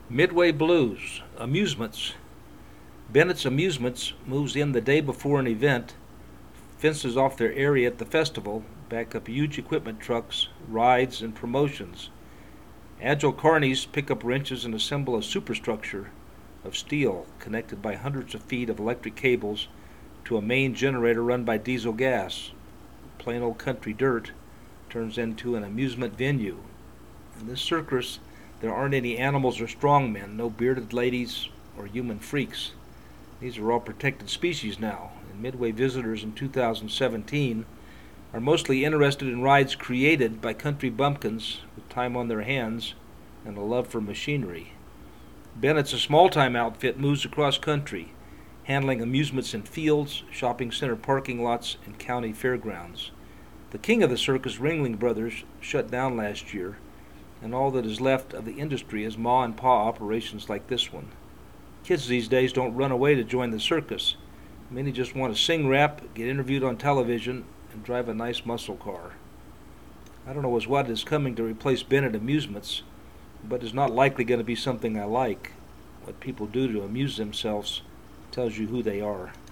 Midway Blues, Amusements. Bennett's Amusements moves in the day before an event, fences off their area at the festival, back up huge equipment trucks, rides, and promotions. Agile carnies pick up wrenches and assemble a superstructure of steel connected by hundreds of feet of electric cables to a main generator run by diesel gas. Plain old country dirt turns into an amusement venue. In this circus, there aren't any animals or strongmen, no bearded ladies or human freaks. These are all protected species now, and Midway visitors in 2017 are mostly interested in rides created by country bumpkins with time on their hands and a love for machinery. Bennett's a small-time outfit moves across country, handling amusements in fields, shopping center parking lots, and county fairgrounds. The king of the circus, Ringling Brothers, shut down last year, and all that is left of the industry is ma and pa operations like this one. Kids these days don't run away to join the circus. Many just want to sing rap, get interviewed on television, and drive a nice muscle car. I don't know as what is coming to replace Bennett Amusements, but it's not likely going to be something I like. What people do to amuse themselves tells you who they are.